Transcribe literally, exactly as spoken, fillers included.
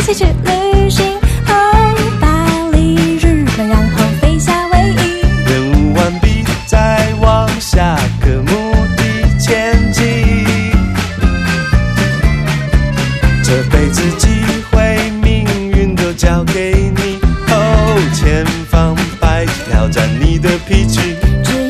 起去旅行，哦，巴黎、日本，然后飞夏威夷。 任务完毕，再往下个目的前进。这辈子机会，命运都交给你。哦，千方百计挑战你的脾气。 只